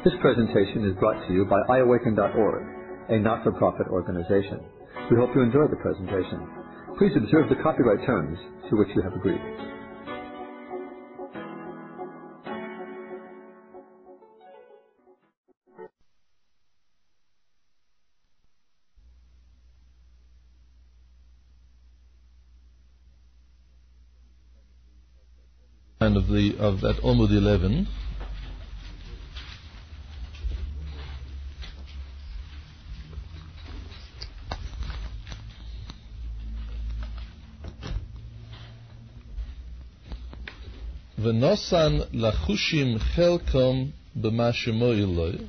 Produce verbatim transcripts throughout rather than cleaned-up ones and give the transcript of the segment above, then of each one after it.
This presentation is brought to you by i awaken dot org, a not-for-profit organization. We hope you enjoy the presentation. Please observe the copyright terms to which you have agreed. And of the of that Omud eleven. V'nosan lachushim chelkom b'ma shemoiloi.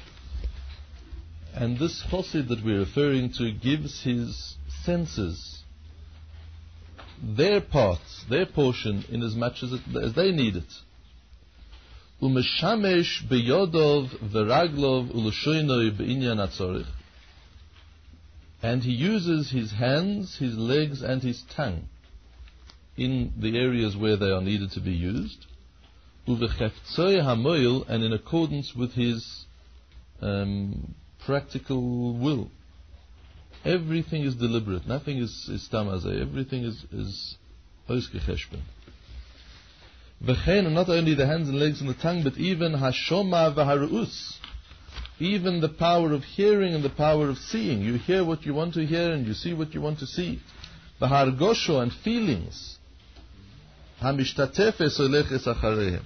And this chassid that we're referring to gives his senses their parts, their portion, in as much as, it, as they need it. Umeshamesh beyodov v'raglov u'lushoinoi b'inyan atzorich. And he uses his hands, his legs, and his tongue in the areas where they are needed to be used. Uvecheftzoi hamoil, and in accordance with his um, practical will. Everything is deliberate. Nothing is, is tamazeh. Everything is is oskecheshben. V'chein, and not only the hands and legs and the tongue, but even hashoma v'haruus, even the power of hearing and the power of seeing. You hear what you want to hear and you see what you want to see. V'hargosho, and feelings. Hamishtatefes oleches achareim.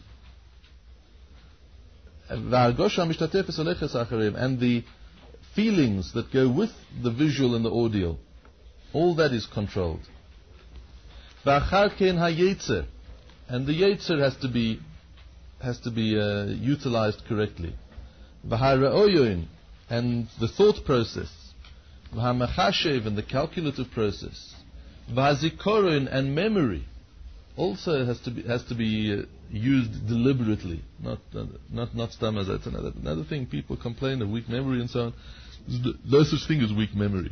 V'hargosho hamishtatefes oleches achareim, and the feelings that go with the visual and the audio, all that is controlled. V'achar ken hayetzer, and the yetzer has to be has to be uh, utilized correctly. V'hara'oyoin, and the thought process. V'hamachashev, and the calculative process. V'hazikorin, and memory also has to be has to be uh, used deliberately, not uh, not not stam as that's another another thing. People complain of weak memory and so on. There's no such thing as weak memory.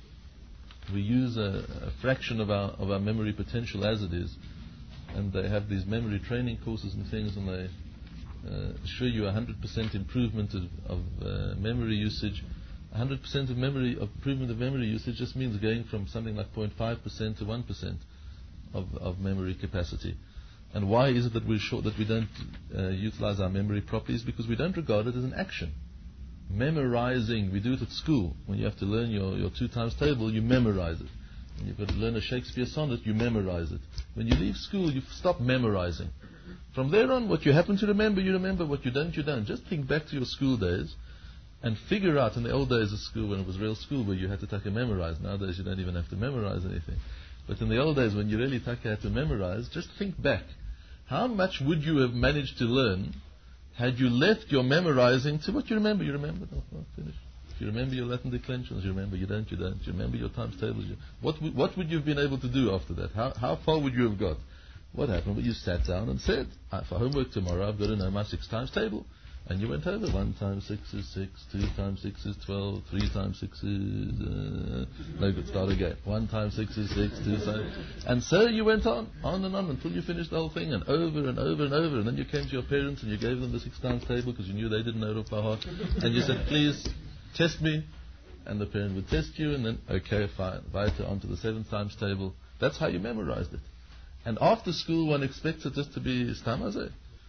We use a, a fraction of our of our memory potential as it is, and they have these memory training courses and things, and they uh, show you a hundred percent improvement of, of uh, memory usage. A hundred percent of memory of improvement of memory usage just means going from something like zero point five percent to one percent of of memory capacity. And why is it that we're sure that we don't uh, utilize our memory properly? Is because we don't regard it as an action. Memorizing, we do it at school. When you have to learn your, your two times table, you memorize it. When you've got to learn a Shakespeare sonnet, you memorize it. When you leave school, you stop memorizing. From there on, what you happen to remember, you remember. What you don't, you don't. Just think back to your school days and figure out, in the old days of school, when it was real school, where you had to take a memorize. Nowadays, you don't even have to memorize anything. But in the old days, when you really had to memorize, just think back. How much would you have managed to learn had you left your memorizing to what you remember? You remember? No, no, finish. If you remember your Latin declensions, you remember. You don't, you don't. You remember your times tables. You, what, w- what would you have been able to do after that? How, how far would you have got? What happened? Well, you sat down and said, for homework tomorrow, I've got to know my six times table. And you went over. One times six is six, two times six is twelve, three times six is... Uh, no good, start again. One times six is six, two times... And so you went on, on and on, until you finished the whole thing, and over and over and over. And then you came to your parents and you gave them the six times table because you knew they didn't know it off by heart. And you said, please, test me. And the parent would test you, and then, okay, fine, weiter onto the seven times table. That's how you memorized it. And after school, one expects it just to be stamazeh.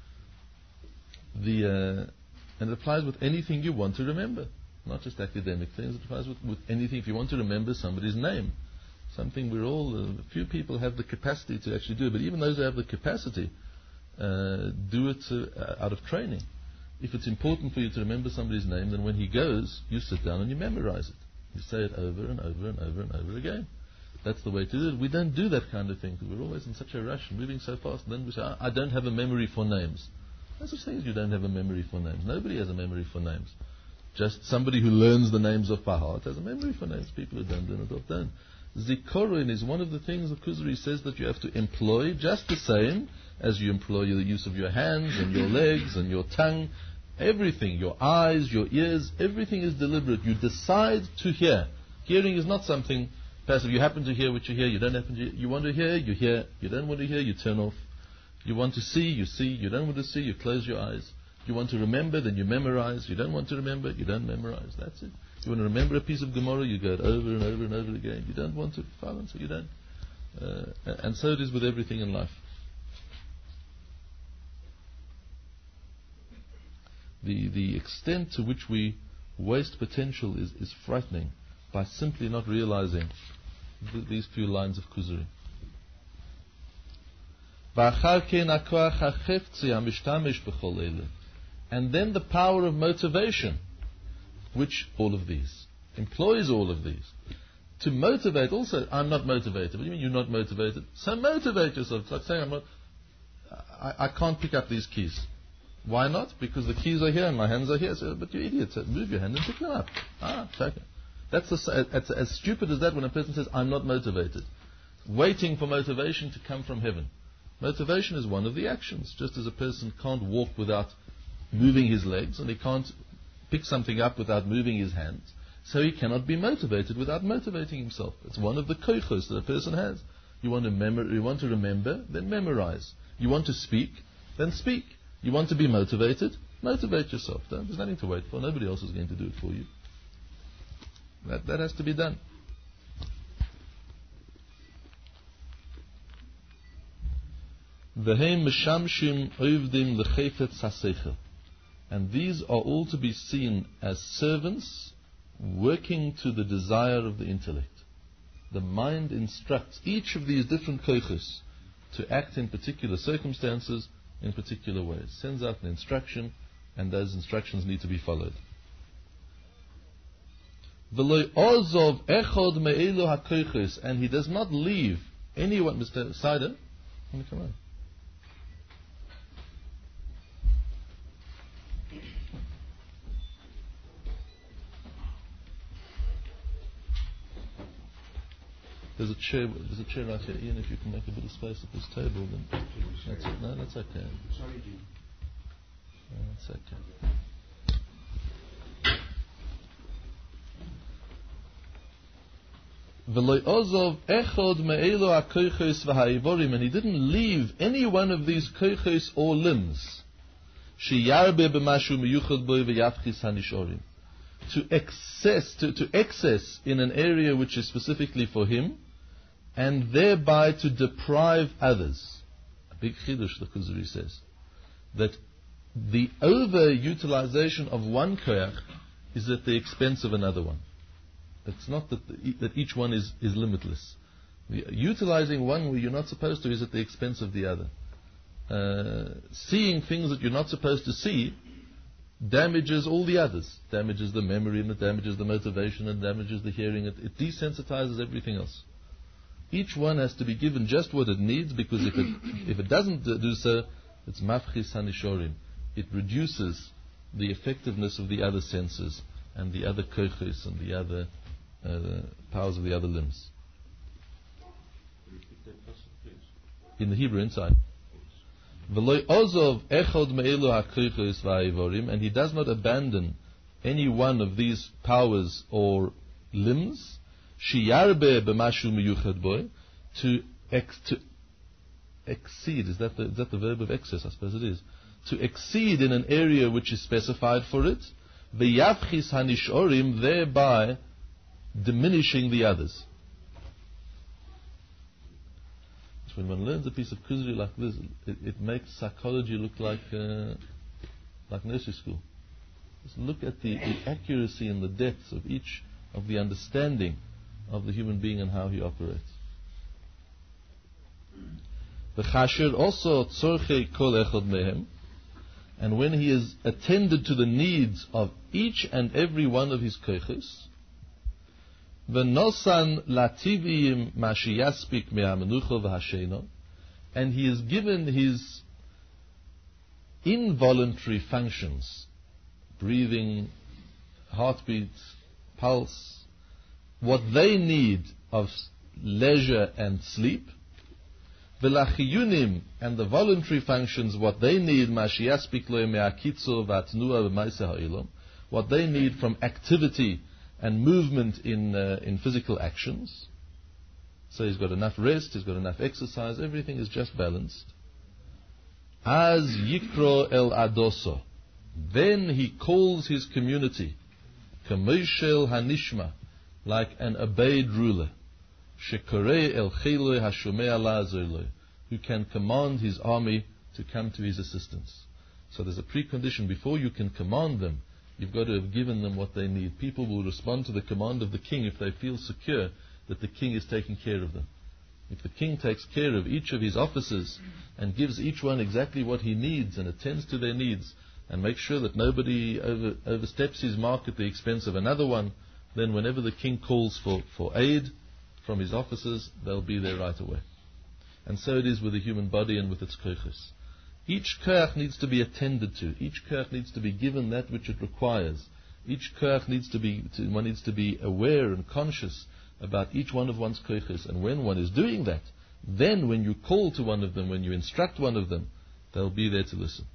The uh, and it applies with anything you want to remember, not just academic things. It applies with, with anything. If you want to remember somebody's name, something we're all uh, few people have the capacity to actually do. But even those who have the capacity uh, do it uh, out of training. If it's important for you to remember somebody's name, then when he goes, you sit down and you memorize it. You say it over and over and over and over again. That's the way to do it. We don't do that kind of thing because we're always in such a rush, moving so fast. And then we say, I don't have a memory for names. No such thing as you don't have a memory for names. Nobody has a memory for names. Just somebody who learns the names off by heart has a memory for names. People who don't do it don't. Zikorin is one of the things the Kuzari says that you have to employ just the same as you employ the use of your hands and your legs and your tongue. Everything, your eyes, your ears, everything is deliberate. You decide to hear. Hearing is not something passive. You happen to hear what you hear. You don't happen to. You want to hear, you hear. You don't want to hear, you turn off. You want to see, you see. You don't want to see, you close your eyes. You want to remember, then you memorize. You don't want to remember, you don't memorize. That's it. You want to remember a piece of Gemara, you go it over and over and over again. You don't want to follow, so you don't. Uh, and so it is with everything in life. The the extent to which we waste potential is, is frightening by simply not realizing th- these few lines of Kuzari. And then the power of motivation, which all of these employs all of these. To motivate also, I'm not motivated. What do you mean you're not motivated? So motivate yourself. It's like saying I'm not, I, I can't pick up these keys. Why not? Because the keys are here and my hands are here. So, but you idiot, so move your hand and pick them up. Ah, okay. That's the, it's as stupid as that when a person says, I'm not motivated. Waiting for motivation to come from heaven. Motivation is one of the actions. Just as a person can't walk without moving his legs, and he can't pick something up without moving his hands, so he cannot be motivated without motivating himself. It's one of the koichos that a person has. You want to memor- you want to remember, then memorize. You want to speak, then speak. You want to be motivated, motivate yourself. Don't, there's nothing to wait for. Nobody else is going to do it for you. That that has to be done. V'heim meshamshim oivdim l'chefetz haseichel. And these are all to be seen as servants working to the desire of the intellect. The mind instructs each of these different koichos to act in particular circumstances, in particular ways. Sends out an instruction, and those instructions need to be followed. V'lo ozov echod me'elu hakoichos, and he does not leave anyone. Mister Sider, let me come on. There's a chair. There's a chair right here, Ian. If you can make a bit of space at this table, then that's it. No, that's okay. Sorry, Dean. No, that's okay. And he didn't leave any one of these koichos or limbs to excess, to, to excess in an area which is specifically for him, and thereby to deprive others. A big chidush, the Kuzari says, that the overutilization of one koyach is at the expense of another one. It's not that the, that each one is, is limitless. The, utilizing one where you're not supposed to is at the expense of the other. Uh, seeing things that you're not supposed to see damages all the others. Damages the memory, and it damages the motivation, and damages the hearing. It, it desensitizes everything else. Each one has to be given just what it needs, because if it if it doesn't do so, it's mafchis hanishorim. It reduces the effectiveness of the other senses and the other koichos and the other uh, powers of the other limbs. In the Hebrew inside. And he does not abandon any one of these powers or limbs to, ex, to exceed. Is that, the, is that the verb of excess? I suppose it is. To exceed in an area which is specified for it, thereby diminishing the others. When one learns a piece of Kuzari like this, it, it makes psychology look like uh, like nursery school. Just look at the, the accuracy and the depths of each of the understanding of the human being and how he operates. The chasher also tzorchei kol echad mehem, and when he is attended to the needs of each and every one of his koiches, V'nosan lativim mashiyaspik me'amenucha v'hashena, and he is given his involuntary functions, breathing, heartbeat, pulse, what they need of leisure and sleep, v'lachiyunim, and the voluntary functions, what they need, mashiyaspik lo me'akitzo v'atnua v'maisa ha'ilom, what they need from activity and movement in uh, in physical actions. So he's got enough rest, he's got enough exercise, everything is just balanced. As yikro el adoso, Then he calls his community, Kamoshel Hanishma, like an obeyed ruler, Shekorei El Chiloi Hashomei La'azor, who can command his army to come to his assistance. So there's a precondition. Before you can command them, you've got to have given them what they need. People will respond to the command of the king if they feel secure that the king is taking care of them. If the king takes care of each of his officers and gives each one exactly what he needs and attends to their needs and makes sure that nobody over, oversteps his mark at the expense of another one, then whenever the king calls for, for aid from his officers, they'll be there right away. And so it is with the human body and with its kochos. Each koach needs to be attended to. Each koach needs to be given that which it requires. Each koach needs to be, to, one needs to be aware and conscious about each one of one's kochos. And when one is doing that, then when you call to one of them, when you instruct one of them, they'll be there to listen.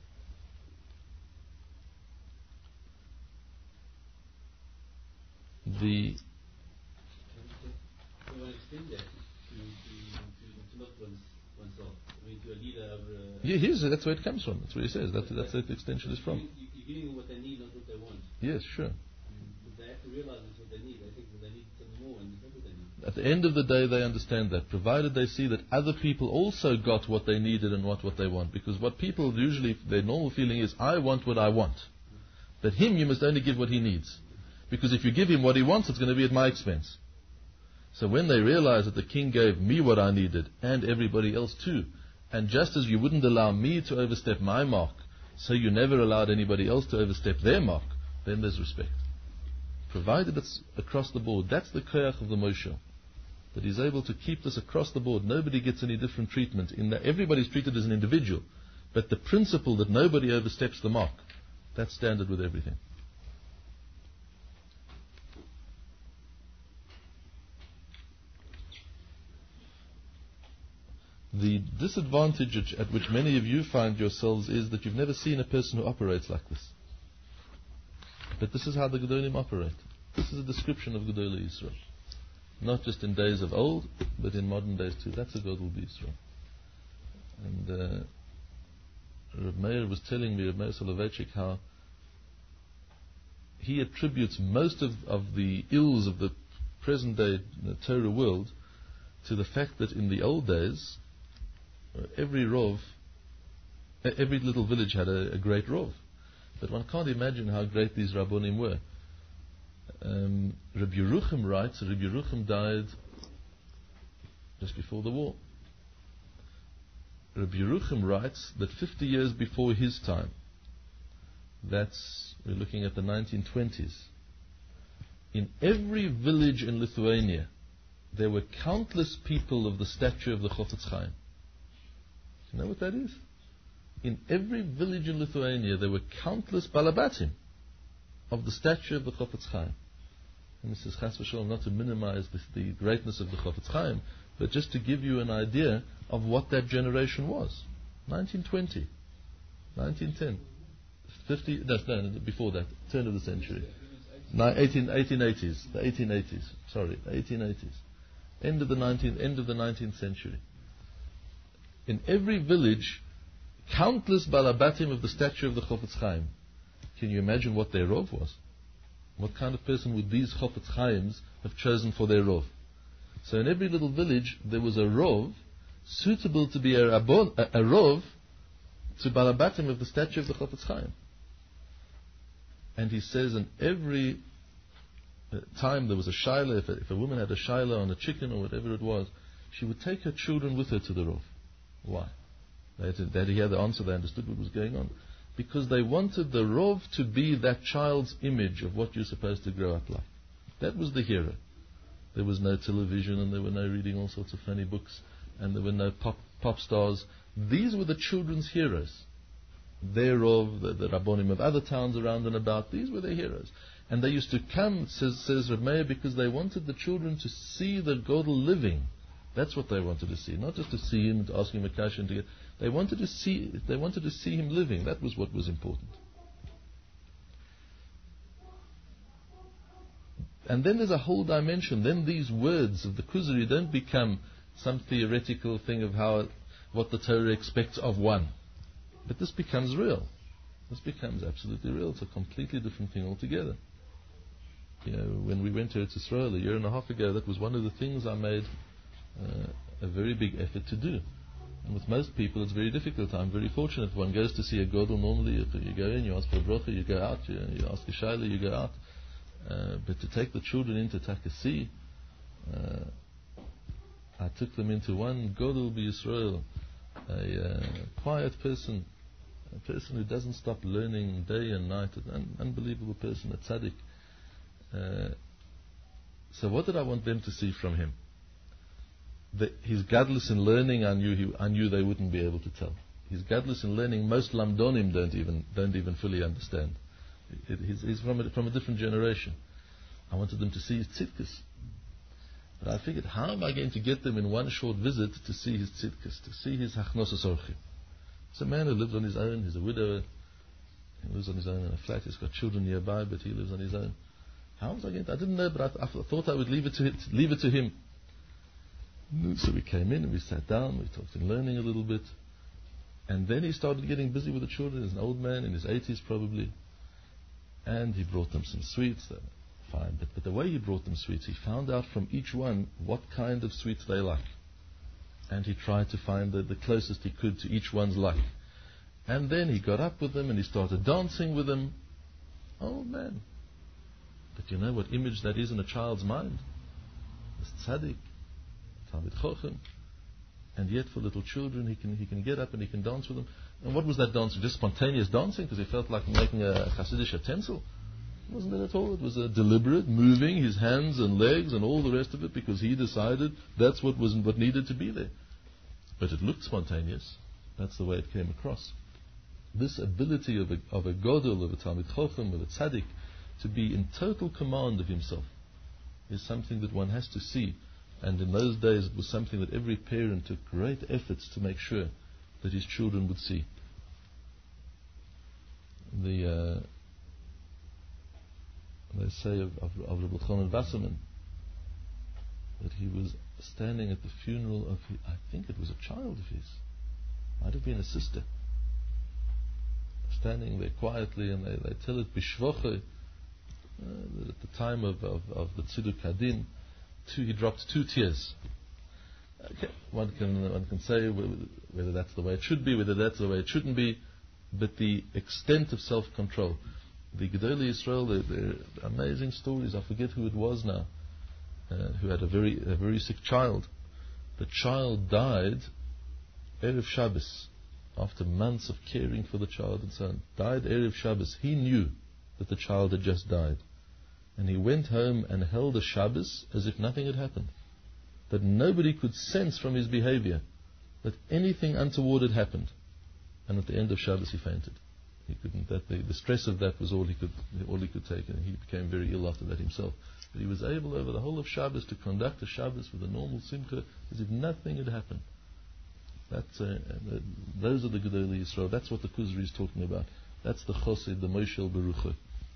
The Yeah, here's, that's where it comes from. That's where he says. That's, that's where the extension is from. You're giving them what they need, not what they want. Yes, sure. But they have to realize it's what they need. They think that they need something more, and it's not what they need. At the end of the day, they understand that, provided they see that other people also got what they needed and what, what they want. Because what people usually, their normal feeling is, I want what I want. But him, you must only give what he needs. Because if you give him what he wants, it's going to be at my expense. So when they realize that the king gave me what I needed, and everybody else too, and just as you wouldn't allow me to overstep my mark, so you never allowed anybody else to overstep their mark, then there's respect. Provided it's across the board. That's the koach of the Moshe. That he's able to keep this across the board. Nobody gets any different treatment. In that everybody's treated as an individual. But the principle that nobody oversteps the mark, that's standard with everything. The disadvantage at which many of you find yourselves is that you've never seen a person who operates like this. But this is how the Gedolim operate. This is a description of Gedolei Yisrael. Not just in days of old, but in modern days too. That's a Godel Yisrael. And uh, Reb Meir was telling me, Reb Meir Soloveitchik, how he attributes most of, of the ills of the present day you know, Torah world to the fact that in the old days, every rov, every little village had a, a great rov. But one can't imagine how great these Rabbonim were. Um, Rabbi Yerucham writes, Rabbi Yerucham died just before the war. Rabbi Yerucham writes that fifty years before his time, that's, we're looking at the nineteen twenties, in every village in Lithuania, there were countless people of the stature of the Chofetz Chaim. You know what that is? In every village in Lithuania, there were countless balabatim of the stature of the Chofetz Chaim. And this is Chas v'Shalom, not to minimize the, the greatness of the Chofetz Chaim, but just to give you an idea of what that generation was. nineteen twenty, nineteen ten, fifty, no, no, before that, turn of the century. eighteen, eighteen eighties, the eighteen eighties, sorry, eighteen eighties. End of the nineteenth, end of the nineteenth century. In every village, countless balabatim of the stature of the Chofetz Chaim. Can you imagine what their rov was? What kind of person would these Chofetz Chaims have chosen for their rov? So in every little village, there was a rov suitable to be a, rabon, a, a rov to balabatim of the stature of the Chofetz Chaim. And he says in every time there was a shaila, if a, if a woman had a shaila on a chicken or whatever it was, she would take her children with her to the rov. Why? They had to, they had to hear the answer, they understood what was going on. Because they wanted the rov to be that child's image of what you're supposed to grow up like. That was the hero. There was no television, and there were no reading all sorts of funny books, and there were no pop, pop stars. These were the children's heroes. Their rov, the, the rabbonim of other towns around and about, these were their heroes. And they used to come, says, says Reb Meir, because they wanted the children to see the Godel living. That's what they wanted to see, not just to see him, to ask him a question. To get, they wanted to see. They wanted to see him living. That was what was important. And then there's a whole dimension. Then these words of the Kuzari don't become some theoretical thing of how what the Torah expects of one, but this becomes real. This becomes absolutely real. It's a completely different thing altogether. You know, when we went to Eretz Yisrael a year and a half ago, that was one of the things I made uh, a very big effort to do. And with most people, it's very difficult. I'm very fortunate. One goes to see a Godel normally. You, you go in, you ask for a bracha, you go out. You, you ask a shayla, you go out. Uh, but to take the children into Takasi, uh, I took them into one Godel B'Yisrael, a uh, quiet person, a person who doesn't stop learning day and night, an un- unbelievable person, a tzaddik. Uh, so what did I want them to see from him? The, his gadlus in learning, I knew he, I knew they wouldn't be able to tell. His gadlus in learning, most lamdonim don't even don't even fully understand. It, he's he's from a, from a different generation. I wanted them to see his tzidkus. But I figured, how am I going to get them in one short visit to see his tzidkus, to see his hachnosos orchim? It's a man who lives on his own. He's a widower. He lives on his own in a flat. He's got children nearby, but he lives on his own. How was I going to? I didn't know, but I, I thought I would leave it to it, leave it to him. So we came in and we sat down. We talked in learning a little bit, and then he started getting busy with the children. He's an old man in his eighties probably, and he brought them some sweets. They were fine, but, but the way he brought them sweets, he found out from each one what kind of sweets they like, and he tried to find the, the closest he could to each one's like. And then he got up with them and he started dancing with them. Old man. But you know what image that is in a child's mind? This tzaddik, Talmid Chochem, and yet for little children he can he can get up and he can dance with them. And what was that dancing? Just spontaneous dancing because he felt like making a Hasidic utensil? It wasn't it at all. It was a deliberate moving his hands and legs and all the rest of it because he decided that's what was what needed to be there. But it looked spontaneous. That's the way it came across. This ability of a of a Godel, of a Talmid Chochem, of a tzaddik, to be in total command of himself is something that one has to see. And in those days it was something that every parent took great efforts to make sure that his children would see. The uh, they say of, of, of Rabbi Chanan Wasserman that he was standing at the funeral of his, I think it was a child of his, might have been a sister, standing there quietly, and they, they tell it bishvoche. Uh, at the time of, of, of the Tziduk Hadin, two, he dropped two tears. Okay, one can one can say whether that's the way it should be, whether that's the way it shouldn't be, but the extent of self-control. The Gedolei Yisrael, they're, they're amazing stories. I forget who it was now, uh, who had a very a very sick child. The child died Erev Shabbos, after months of caring for the child and so on. Died Erev Shabbos. He knew that the child had just died. And he went home and held a Shabbos as if nothing had happened. That nobody could sense from his behavior that anything untoward had happened. And at the end of Shabbos he fainted. He couldn't. That the, the stress of that was all he could all he could take, and he became very ill after that himself. But he was able over the whole of Shabbos to conduct a Shabbos with a normal simcha as if nothing had happened. That's uh, uh, those are the Gedolei Yisrael. That's what the Kuzri is talking about. That's the Chosid, the Moshel Berucha.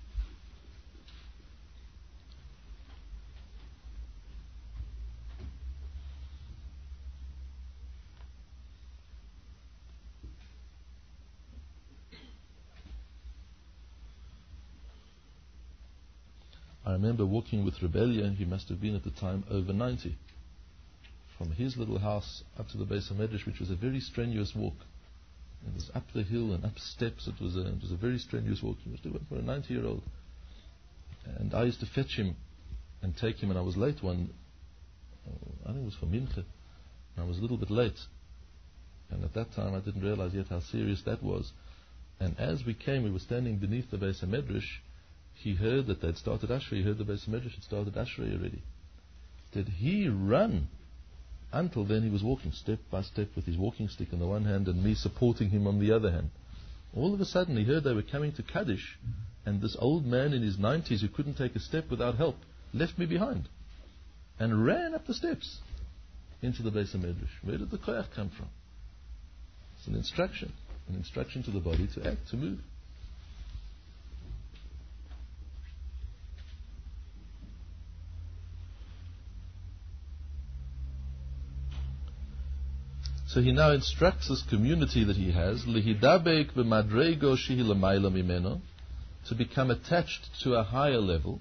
I remember walking with Rebellia. He must have been at the time over ninety. From his little house up to the Beis HaMedrash, which was a very strenuous walk. It was up the hill and up steps. It was a, it was a very strenuous walk. He was doing for a ninety-year-old. And I used to fetch him and take him, and I was late one, I think it was for Mincha, and I was a little bit late. And at that time I didn't realize yet how serious that was. And as we came, we were standing beneath the Beis HaMedrash. He heard that they'd started Ashrei. He heard the Beis HaMedrash had started Ashrei already. Did he run? Until then he was walking step by step with his walking stick in the one hand and me supporting him on the other hand. All of a sudden he heard they were coming to Kaddish, and this old man in his nineties who couldn't take a step without help left me behind and ran up the steps into the Beis HaMedrash. Where did the koyach come from? It's an instruction, an instruction to the body to act, to move. So he now instructs this community that he has, lihidabek b'madrego shehi l'mayla mimeno, to become attached to a higher level.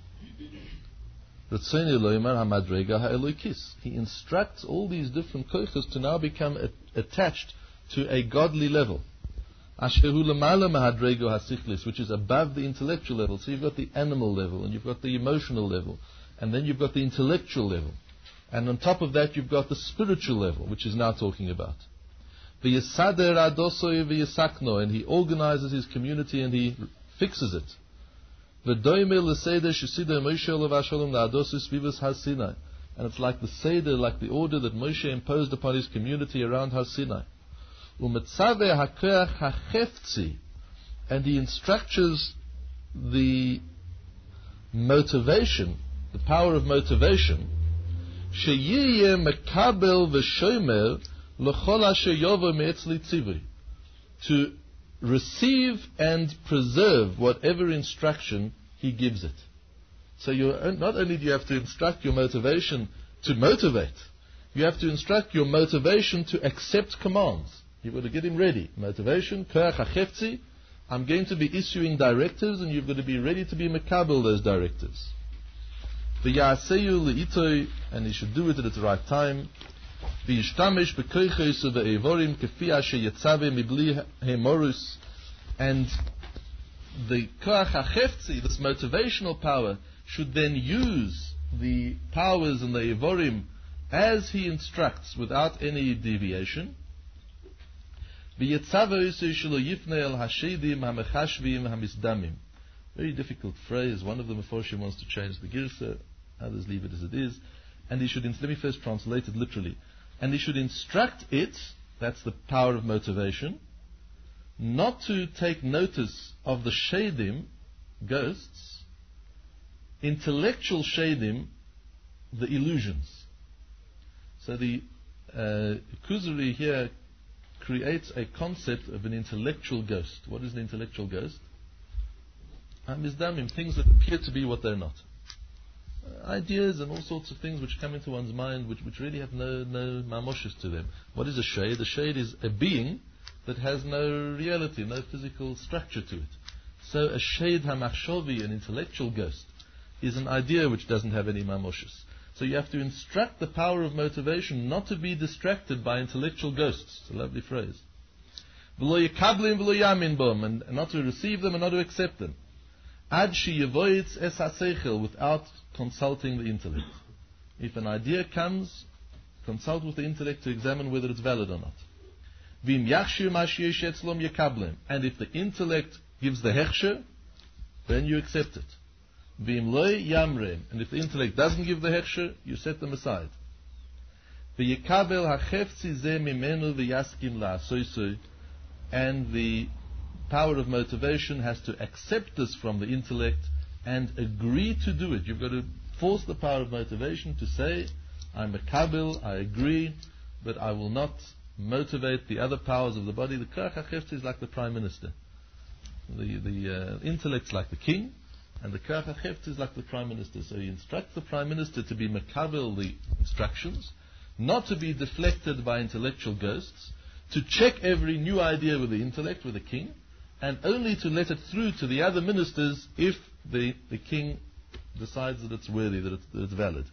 Ritzoni loymar hamadrega ha'elokis. He instructs all these different koiches to now become a- attached to a godly level. Ashehu l'mayla mahadrego hasichlis, which is above the intellectual level. So you've got the animal level, and you've got the emotional level, and then you've got the intellectual level. And on top of that, you've got the spiritual level, which is now talking about. V'yesader adosoi v'yesakno, and he organizes his community and he fixes it. V'doime l'seder shesida Moshe olav shalom la'adosus vivus Har Sinai, and it's like the seder, like the order that Moshe imposed upon his community around Har Sinai. U'metzave hakoach hachefzi, and he instructs the motivation, the power of motivation. Sheyiyeh mekabel v'shomer l'chol asher yovo me'etzli tzivui, to receive and preserve whatever instruction he gives it. So you're, not only do you have to instruct your motivation to motivate, you have to instruct your motivation to accept commands. You've got to get him ready. Motivation, koach hachefzi, I'm going to be issuing directives, and you've got to be ready to be mekabel those directives. V'ya'aseyu le'itoi, and he should do it at the right time. V'yishtamish b'koichos u've'evorim kefi asher yetzave mibli hemorus, and the koach hachefzi, this motivational power, should then use the powers and the evorim as he instructs, without any deviation. V'yetzave u'sei shelo yifnei el hashedim hamechashvim hamisdamim. Very difficult phrase. One of the Meforshim wants to change the girsa, others leave it as it is. And he should, let me first translate it literally. And he should instruct it, that's the power of motivation, not to take notice of the shadim, ghosts, intellectual shadim, the illusions. So the uh, Kuzari here creates a concept of an intellectual ghost. What is an intellectual ghost? Mizdamim, things that appear to be what they're not. Uh, ideas and all sorts of things which come into one's mind which, which really have no, no mamoshes to them. What is a shade? A shade is a being that has no reality, no physical structure to it. So a shade hamachshovi, an intellectual ghost, is an idea which doesn't have any mamoshes. So you have to instruct the power of motivation not to be distracted by intellectual ghosts. It's a lovely phrase. V'lo yekablim v'lo yamin bom, and not to receive them and not to accept them. Ad she yevoitz es haseichel, without consulting the intellect. If an idea comes, consult with the intellect to examine whether it's valid or not. V'im yachshir ma sheyesh etzlom yekablim, and if the intellect gives the hechsher, then you accept it. V'im loy yamrem, and if the intellect doesn't give the hechsher, you set them aside. V'yekabel hachefzi ze mimenu v'yaskim la'asoisoi, and the power of motivation has to accept this from the intellect and agree to do it. You've got to force the power of motivation to say, I'm a kabil, I agree, but I will not motivate the other powers of the body. The koach hachefzi is like the prime minister. The, the uh, intellect's like the king, and the koach hachefzi is like the prime minister. So he instructs the prime minister to be mekabel the instructions, not to be deflected by intellectual ghosts, to check every new idea with the intellect, with the king, and only to let it through to the other ministers if the, the king decides that it's worthy, that it's, that it's valid.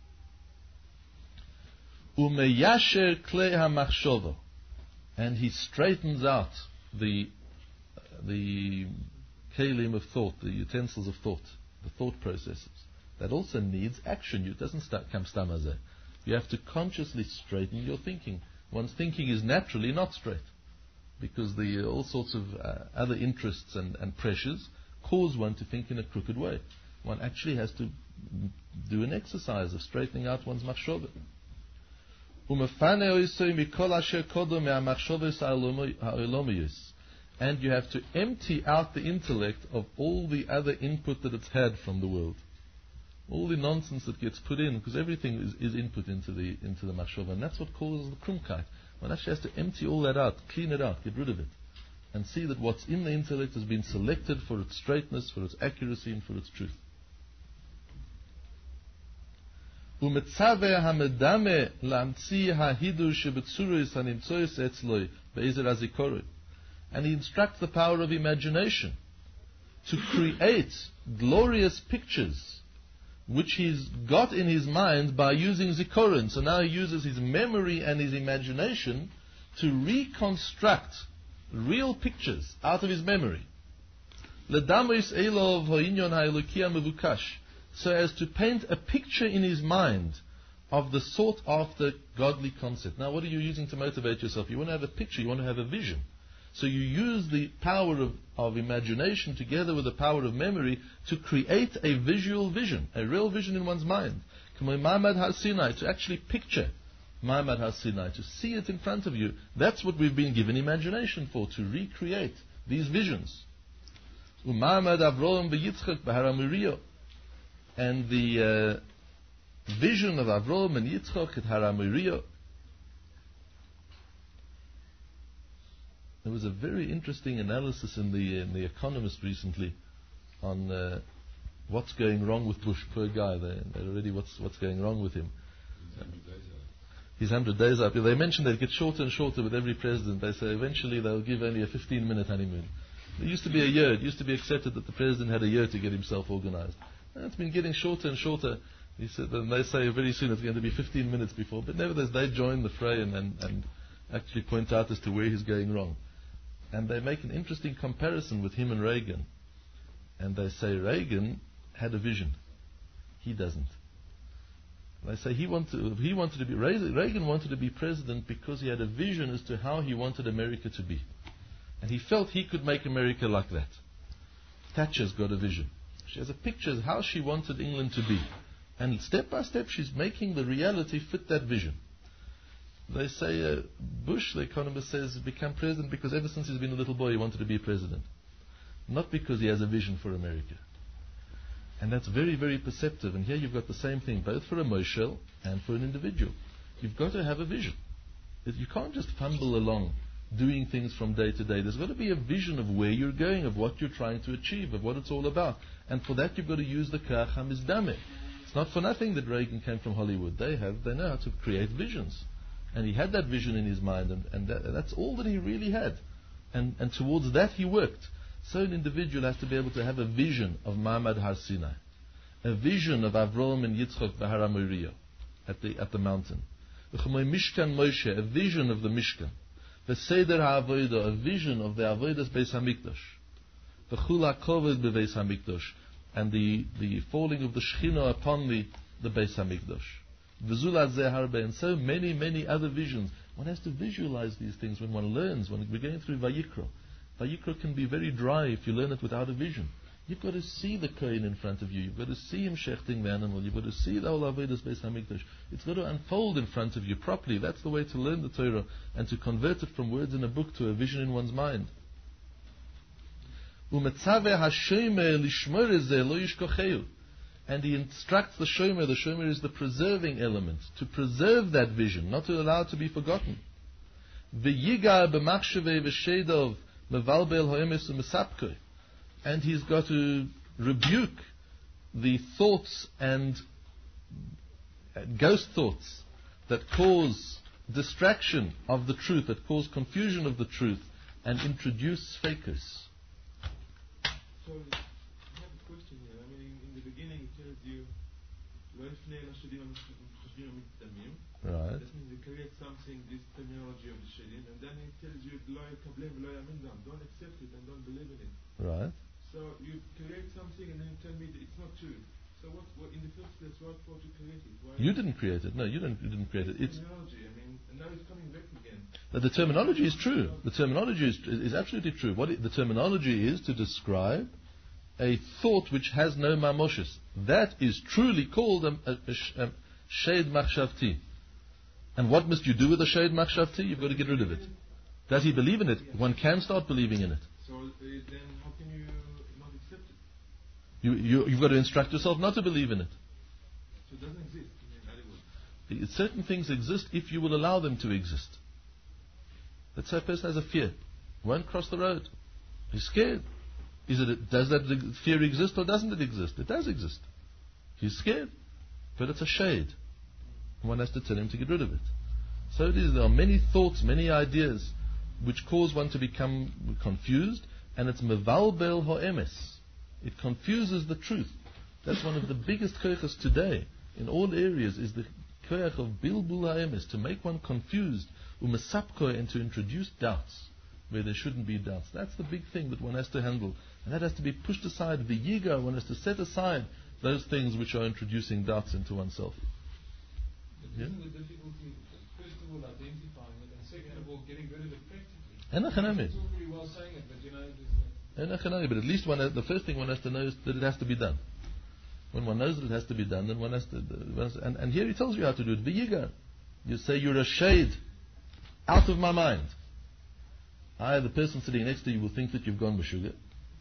Umeyasher klei hamachshova, and he straightens out the the kelim of thought, the utensils of thought, the thought processes. That also needs action. It doesn't start, come stamazeh. You have to consciously straighten your thinking. One's thinking is naturally not straight, because the uh, all sorts of uh, other interests and, and pressures cause one to think in a crooked way. One actually has to do an exercise of straightening out one's machshava. And you have to empty out the intellect of all the other input that it's had from the world. All the nonsense that gets put in, because everything is, is input into the into the machshava, and that's what causes the krumkeit. One actually has to empty all that out, clean it out, get rid of it, and see that what's in the intellect has been selected for its straightness, for its accuracy, and for its truth. ומצווה המדמה להמציא ההידור שבצורוס הנמצאוס אצלו בעזר הזיכרון. And he instructs the power of imagination to create glorious pictures which he's got in his mind by using zikoron. So now he uses his memory and his imagination to reconstruct real pictures out of his memory. Ledamois elov hoinyon ha'elokia mevukash, so as to paint a picture in his mind of the sought after godly concept. Now what are you using to motivate yourself? You want to have a picture, you want to have a vision. So you use the power of, of imagination together with the power of memory to create a visual vision, a real vision in one's mind. Ma'amad HaSinai, to actually picture Ma'amad HaSinai, to see it in front of you. That's what we've been given imagination for, to recreate these visions. Ma'amad Avraham v'Yitzchak b'Har Moriah, and the uh, vision of Avraham and Yitzchak at Har Moriah. There was a very interesting analysis in the in the Economist recently on uh, what's going wrong with Bush. Poor guy, they, they're already what's what's going wrong with him. He's hundred days up. They mentioned they get shorter and shorter with every president. They say eventually they'll give only a fifteen minute honeymoon. It used to be a year. It used to be accepted that the president had a year to get himself organized. And it's been getting shorter and shorter. He said, and they say very soon it's going to be fifteen minutes before. But nevertheless, they join the fray and, and, and actually point out as to where he's going wrong. And they make an interesting comparison with him and Reagan. And they say Reagan had a vision. He doesn't. They say he wanted, he wanted to be, Reagan wanted to be president because he had a vision as to how he wanted America to be. And he felt he could make America like that. Thatcher's got a vision. She has a picture of how she wanted England to be. And step by step she's making the reality fit that vision. They say uh, Bush, the economist, says become president because ever since he's been a little boy he wanted to be president. Not because he has a vision for America. And that's very, very perceptive. And here you've got the same thing, both for a moshel and for an individual. You've got to have a vision. You can't just fumble along doing things from day to day. There's got to be a vision of where you're going, of what you're trying to achieve, of what it's all about. And for that you've got to use the Kach HaMizdameh. It's not for nothing that Reagan came from Hollywood. They have, they know how to create visions. And he had that vision in his mind, and, and that, that's all that he really had. And, and towards that he worked. So an individual has to be able to have a vision of Ma'amad Har Sinai, a vision of Avraham and Yitzchak b'Har Moriah, at the at the mountain. Mishkan Moshe, a vision of the Mishkan. V'Seder HaAvodah, a vision of the Avodas Beis Hamikdash. V'Chul HaKovod b'Beis Hamikdash, and the, the falling of the Shechina upon the, the Beis Hamikdash. V'Zulat Zeh Harbe, and so many, many other visions. One has to visualize these things when one learns, when we're going through Vayikra. Vayikra can be very dry if you learn it without a vision. You've got to see the Kohen in front of you. You've got to see him shechting the animal. You've got to see the whole Avodas Beis Hamikdash. It's got to unfold in front of you properly. That's the way to learn the Torah and to convert it from words in a book to a vision in one's mind. And he instructs the shomer. The shomer is the preserving element, to preserve that vision, not to allow it to be forgotten. And he's got to rebuke the thoughts and ghost thoughts that cause distraction of the truth, that cause confusion of the truth, and introduce fakers. So, I have a question here. I mean, in, in the beginning it tells you, right. That means you create something, this terminology of the Shadin, and then it tells you, don't accept it and don't believe in it. Right. So you create something and then you tell me that it's not true. So what, what in the first place, what for to create it? Why you didn't create it. No, you didn't, you didn't create it. It's terminology, I mean, and now it's coming back again. The, the terminology is true. The terminology is, is absolutely true. What it, the terminology is to describe a thought which has no mamoshes. That is truly called a, a, a, a shade machshavti. And what must you do with a shade machshavti? You've got to get rid of it. Does he believe in it? One can start believing in it. So uh, then how can you not accept it? You, you, you've got to instruct yourself not to believe in it. So it doesn't exist in any words. Certain things exist if you will allow them to exist. Let's say a person has a fear. Won't cross the road. He's scared. Is it, does that fear exist or doesn't it exist? It does exist. He's scared. But it's a shade. One has to tell him to get rid of it. So it is, there are many thoughts, many ideas which cause one to become confused, and it's mevalbel ha'emes. It confuses the truth. That's one of the biggest koyches today in all areas, is the koyach of bilbul ha'emes, to make one confused, umesapko, and to introduce doubts where there shouldn't be doubts. That's the big thing that one has to handle, and that has to be pushed aside. The yiga, one has to set aside those things which are introducing doubts into oneself. But Yeah? isn't the difficulty, first of all, identifying it, and second of all, getting rid of it practically? Enochanami. It's all very well saying it, but you know, there's a, Enochanami. But at least one has, the first thing one has to know is that it has to be done. When one knows that it has to be done, then one has to. One has to and, and here he tells you how to do it. V'yiga. You say you're a shade, out of my mind. I, the person sitting next to you, will think that you've gone Meshuggah.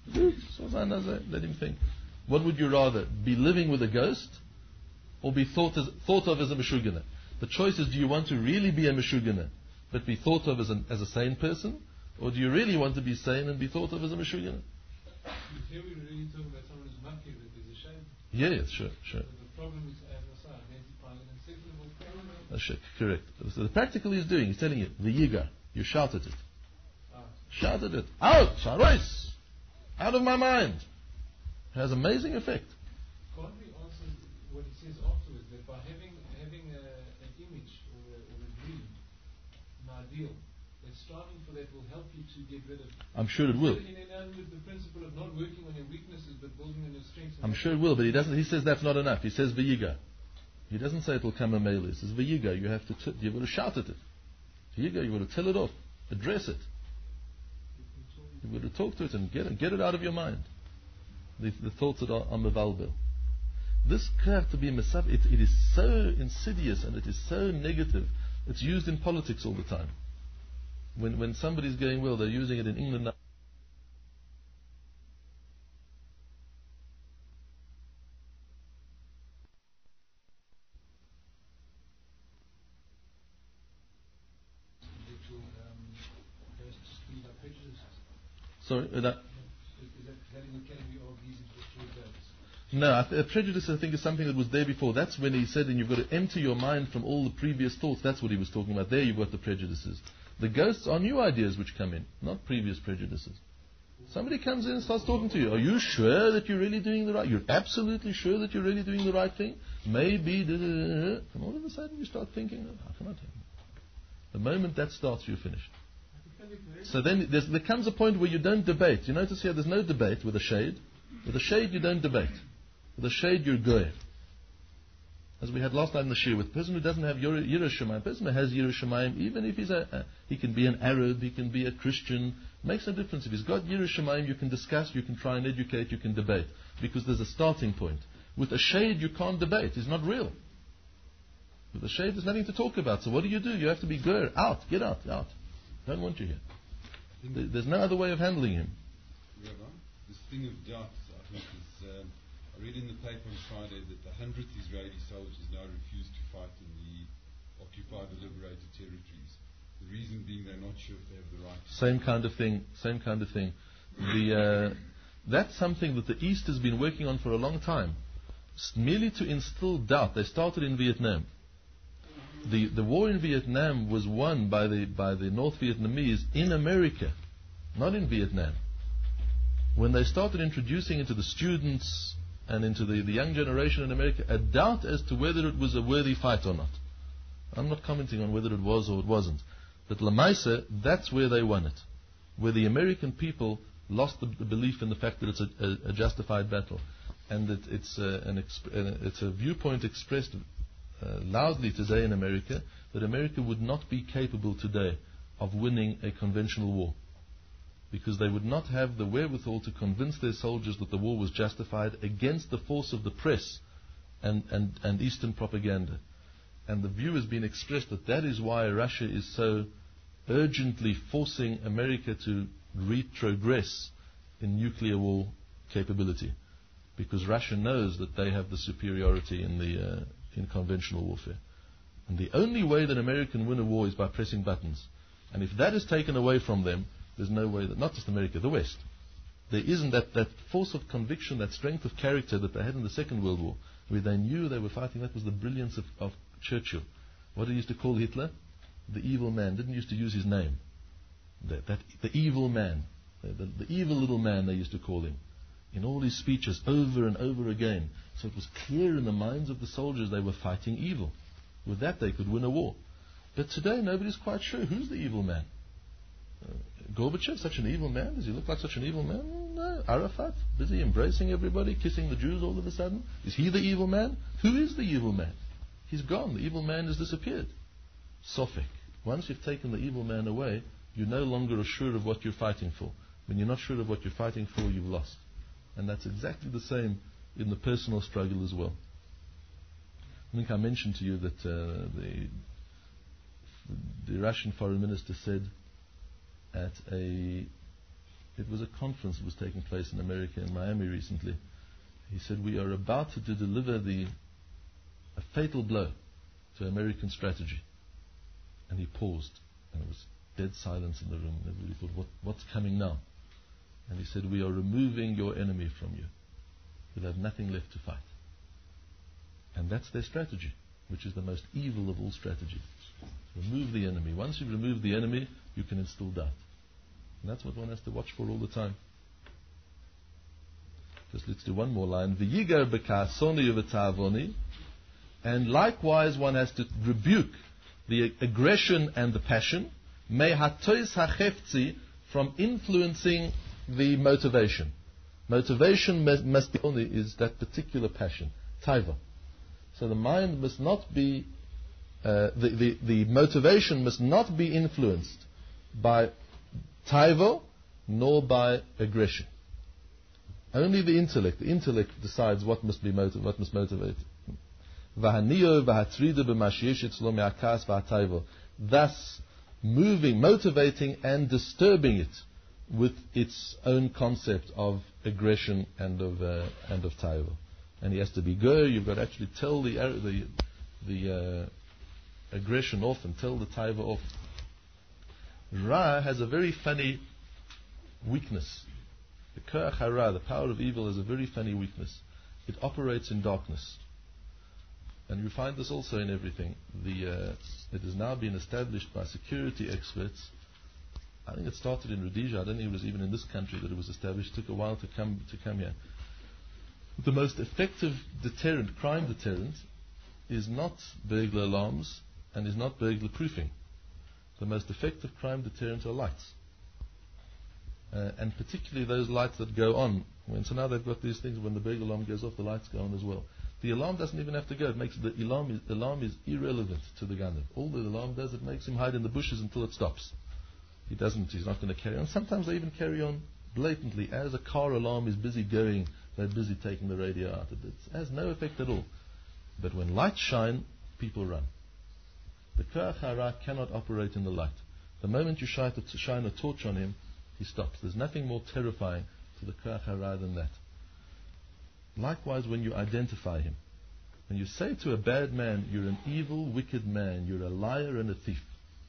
Let him think. What would you rather? Be living with a ghost, or be thought as, thought of as a Meshuggah? The choice is, do you want to really be a Meshuggah, but be thought of as, an, as a sane person? Or do you really want to be sane and be thought of as a Meshuggah? here we're really talking about someone who's mucky, that there's a shame. Yeah, yes, sure, sure. So the problem is, as I say, identifying it, and second of all, practically. That's sure, correct. So the practical he's doing, he's telling you, the yiga, you shout at it. Ah. Shout at it. Out! Sharois! Out of my mind! It has amazing effect. Can't we answer what he says afterwards, that by having having a, an image or a, or a dream, an ideal, that striving for that will help you to get rid of it? I'm sure it will. In line with the principle of not working on your weaknesses but building on your strengths. I'm sure it will, but he doesn't. He says that's not enough. He says v'yiga. He doesn't say it will come a mail. He says v'yiga. You have to. T- you've got to shout at it. V'yiga. You've got to tell it off, address it. You've got to talk to it and get it, get it out of your mind. The, the thoughts that are on mevalbel. This have to be mesaf. It, it is so insidious and it is so negative. It's used in politics all the time. When when somebody's going well, they're using it in England now. Sorry, uh, that. Is that, is that in the category of reasons for prejudice? No, I th- a prejudice, I think, is something that was there before. That's when he said, and you've got to empty your mind from all the previous thoughts. That's what he was talking about. There you've got the prejudices. The ghosts are new ideas which come in, not previous prejudices. Somebody comes in and starts talking to you. Are you sure that you're really doing the right? You're absolutely sure that you're really doing the right thing? Maybe. Da, da, da, da. And all of a sudden you start thinking, oh, how can I tell you? The moment that starts, you're finished. So then there's, there comes a point where you don't debate. You notice here there's no debate with a shade. With a shade you don't debate. With a shade you're goy. As we had last time in the shir, with a person who doesn't have Yirah Shamayim, a person who has Yirah Shamayim, even if he's a, a, he can be an Arab, he can be a Christian, makes no difference. If he's got Yirah Shamayim, you can discuss, you can try and educate, you can debate. Because there's a starting point. With a shade you can't debate. He's not real. With a shade there's nothing to talk about. So what do you do? You have to be gur. Out. Get out. Out. Don't want you here. There's no other way of handling him. Rabbi, this thing of doubts, I think, is. Um, I read in the paper on Friday that the hundredth Israeli soldiers now refuse to fight in the occupied or liberated territories. The reason being they're not sure if they have the right. Same kind of thing. Same kind of thing. The uh, that's something that the East has been working on for a long time, merely to instill doubt. They started in Vietnam. The the war in Vietnam was won by the by the North Vietnamese in America, not in Vietnam. When they started introducing into the students and into the, the young generation in America a doubt as to whether it was a worthy fight or not. I'm not commenting on whether it was or it wasn't. But Lamaisa, that's where they won it. Where the American people lost the, the belief in the fact that it's a, a, a justified battle. And that it's a, an exp- uh, it's a viewpoint expressed uh, loudly today in America that America would not be capable today of winning a conventional war. Because they would not have the wherewithal to convince their soldiers that the war was justified against the force of the press and, and, and Eastern propaganda. And the view has been expressed that that is why Russia is so urgently forcing America to retrogress in nuclear war capability. Because Russia knows that they have the superiority in, the, uh, in conventional warfare. And the only way that America can win a war is by pressing buttons. And if that is taken away from them, there's no way that, not just America, the West. There isn't that, that force of conviction, that strength of character that they had in the Second World War, where they knew they were fighting. That was the brilliance of, of Churchill. What did he used to call Hitler? The evil man. Didn't used to use his name. That, that the evil man. The, the, the evil little man, they used to call him. In all his speeches, over and over again. So it was clear in the minds of the soldiers they were fighting evil. With that they could win a war. But today nobody's quite sure who's the evil man. Uh, Gorbachev, such an evil man? Does he look like such an evil man? No. Arafat, busy embracing everybody, kissing the Jews all of a sudden. Is he the evil man? Who is the evil man? He's gone. The evil man has disappeared. Sophic. Once you've taken the evil man away, you're no longer sure of what you're fighting for. When you're not sure of what you're fighting for, you've lost. And that's exactly the same in the personal struggle as well. I think I mentioned to you that uh, the, the Russian foreign minister said at a, it was a conference that was taking place in America, in Miami recently. He said, we are about to deliver the, a fatal blow to American strategy. And he paused, and it was dead silence in the room. And everybody thought, what, what's coming now? And he said, we are removing your enemy from you. You'll have nothing left to fight. And that's their strategy, which is the most evil of all strategies. Remove the enemy. Once you've removed the enemy, you can instill doubt. And that's what one has to watch for all the time. Just let's do one more line. V'yigar b'ka'asoni v'ta'avoni. And likewise one has to rebuke the aggression and the passion. Me hatois hachefzi, from influencing the motivation. Motivation must be only is that particular passion, taiva. So the mind must not be, uh, the, the, the motivation must not be influenced by taiva nor by aggression. Only the intellect. The intellect decides what must be motiv- what must motivate. Thus, moving, motivating, and disturbing it with its own concept of aggression and of uh, and of taiva. And he has to be go. You've got to actually tell the the the uh, aggression off and tell the taiva off. Ra has a very funny weakness. The koach hara, the power of evil, has a very funny weakness. It operates in darkness. And you find this also in everything. The, uh, it has now been established by security experts. I think it started in Rhodesia. I don't think it was even in this country that it was established. It took a while to come to come here. The most effective deterrent, crime deterrent, is not burglar alarms and is not burglar proofing. The most effective crime deterrent are lights. Uh, and particularly those lights that go on. When, so now they've got these things, when the burglar alarm goes off, the lights go on as well. The alarm doesn't even have to go. It makes the alarm is, alarm is irrelevant to the gunner. All the alarm does, it makes him hide in the bushes until it stops. He doesn't. He's not going to carry on. Sometimes they even carry on blatantly. As a car alarm is busy going, they're busy taking the radio out. It has no effect at all. But when lights shine, people run. The koach hara cannot operate in the light. The moment you shine a torch on him, he stops. There's nothing more terrifying to the koach hara than that. Likewise, when you identify him, when you say to a bad man, you're an evil, wicked man, you're a liar and a thief,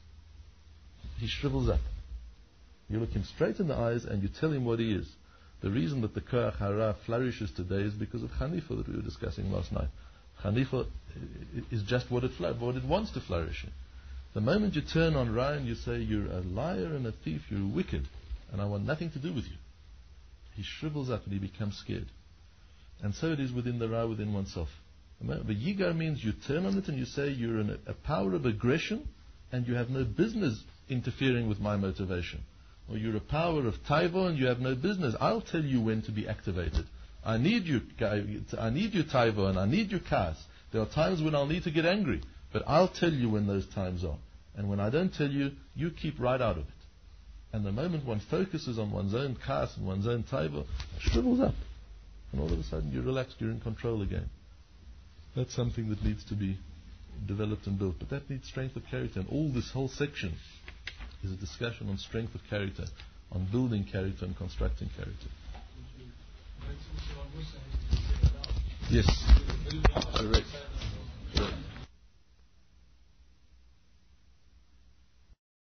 he shrivels up. You look him straight in the eyes and you tell him what he is. The reason that the koach hara flourishes today is because of Hanifa that we were discussing last night. Hanifa is just what it, what it wants to flourish in. The moment you turn on Ra and you say, you're a liar and a thief, you're wicked, and I want nothing to do with you, he shrivels up and he becomes scared. And so it is within the Ra, within oneself. The Yigar means you turn on it and you say you're in a, a power of aggression and you have no business interfering with my motivation. Or you're a power of taiva and you have no business. I'll tell you when to be activated. I need you, I need you taiva and I need you kas. There are times when I'll need to get angry, but I'll tell you when those times are. And when I don't tell you, you keep right out of it. And the moment one focuses on one's own kas and one's own taiva, it shrivels up. And all of a sudden you're relaxed, you're in control again. That's something that needs to be developed and built. But that needs strength of character. And all this whole section is a discussion on strength of character, on building character and constructing character. Yes.